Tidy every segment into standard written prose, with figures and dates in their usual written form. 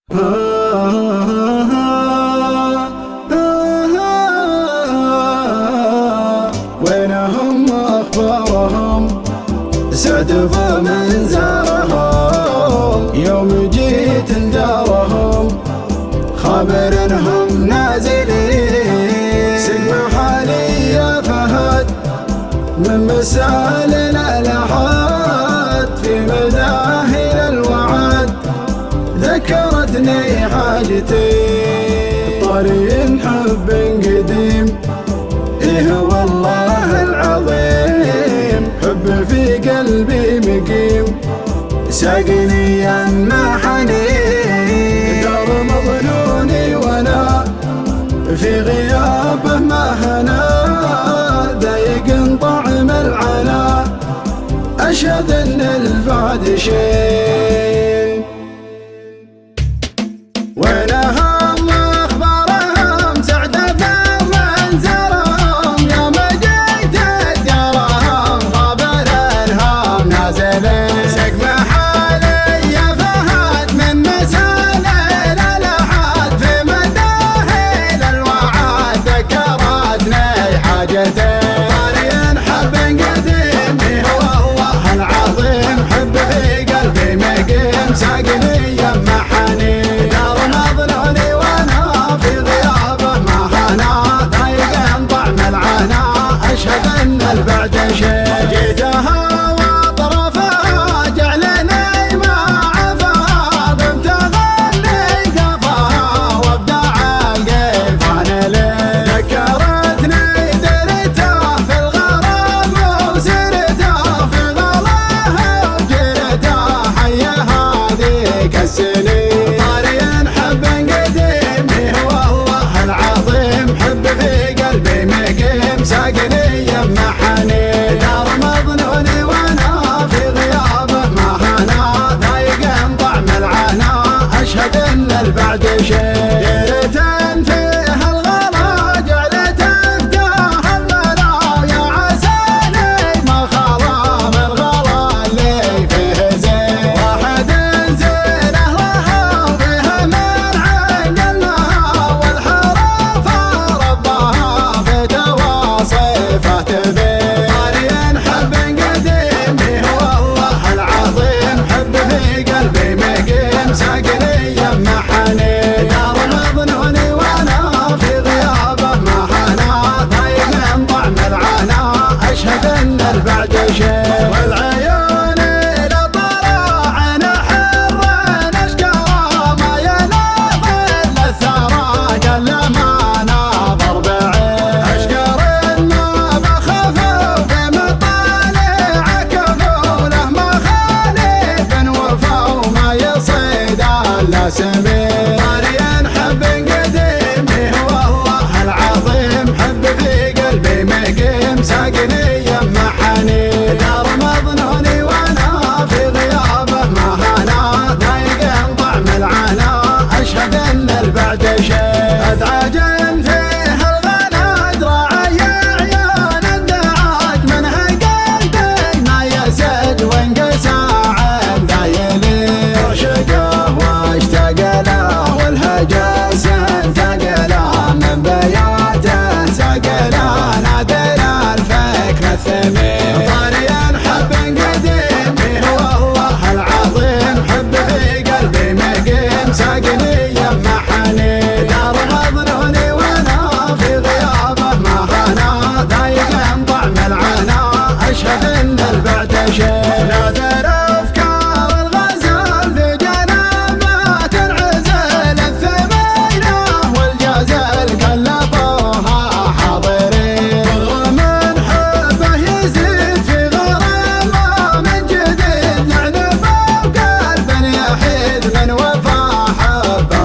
وينهم أخبارهم سعد بمن زارهم يوم جيت لدارهم خبر انهم نازلين سقم حالي يا فهد من مسال الألحاد في مداهل الوعد ذكرتني حاجتي طريق حب قديم إيه والله العظيم حب في قلبي مقيم ساقني يما حنين دار مظنوني وانا في غيابه ما هنا ضايق طعم العنا أشهد ان البعد شيء وينهم أخبارهم سعد بمن زارهم يوم جيت ديارهم خبر انهم نازلين سقم حالي يا فهد من مسال الألحاد في مداهل الوعد ذكرتني حاجتي طريق حب قديم والله العظيم حب في قلبي مقيم ساقني يما حنين أشهد أن البعد شيء جيتها وطرفها جعلني ما عفاها ضمت ظني كفاها وابدع القيفان لي ذكرتني درته في الغرام وسرته في غلاه وجرته حي هذيك السنين طاري حب قديم والله العظيم حب في قلبي مقيم ساقني يما حنين دار مظنوني وانا في غيابه ما هنا ضايق طعم العنا اشهد ان البعد شيء ديرة فيها الغلا جعلت افتاح الملا يا عساني ما خلا من غلا اللي فيه زين واحد زينه لها وفيها من عقلها والحرف ربها في تواصفه تبين طاري حب قديم والله العظيم حب في قلبي مقيم ساقني يما حنين دار مظنوني وانا في غيابه ما هنا ضايق طعم العنا اشهد ان البعد شيء والعيون الى طلع نحر نشكره ما يناظر للثرى قل ما ناظر بعين اشكر ما بخف في مطالع كفوله ما خالف وفا وما يصيد الا سمين طاري حب قديم والله العظيم حب في قلبي مقيم ساقني يما حنين دار مظنوني وانا في غيابه ما هنا ضايق طعم العنا اشهد ان البعد شيء ادعاجا فيها الغلا دراعي عيون الدعاج منها قلبي ما يزد وانقسى عند يلي عشقه واشتاق له والهجس انتقى له من بياته ساق له نادر الفكر الثمين طاري حب قديم والله العظيم حب في قلبي مقيم ساقني يما حنين دار مظنوني وانا في غيابه ما هنا ضايق طعم العنا اشهد ان البعد شيء نادر افكار الغزال في جنابات العزل الثمينه والجزل كلفوها حاضرين بغر من حبه يزيد في غرامه من جديد لعنبه وقلب يحيد من وفا حبه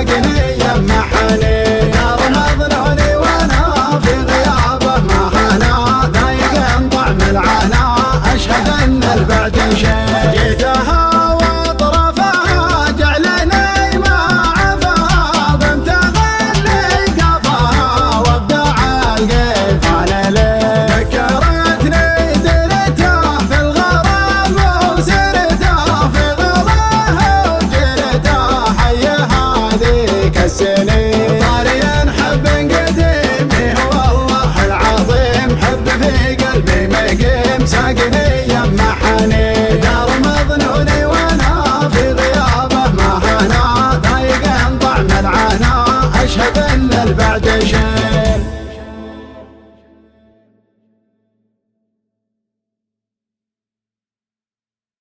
ساقني يمحني نار مظنوني وانا في غيابه ما هنا ذايق طعم العنا اشهد ان البعد شيء جيتها واطرفها جعلني ما عفا ضمت غني قفاها وابدع القيفان لي ذكرتني درته في الغرام وسرته في غضاه وجرته حي هذيك السنين طاريا حب قديم هو الله العظيم حب في قلبي مقيم ساقني يمحني دار مظنوني وانا في غيابه ما هنا ضايق طعم العنا اشهد ان البعد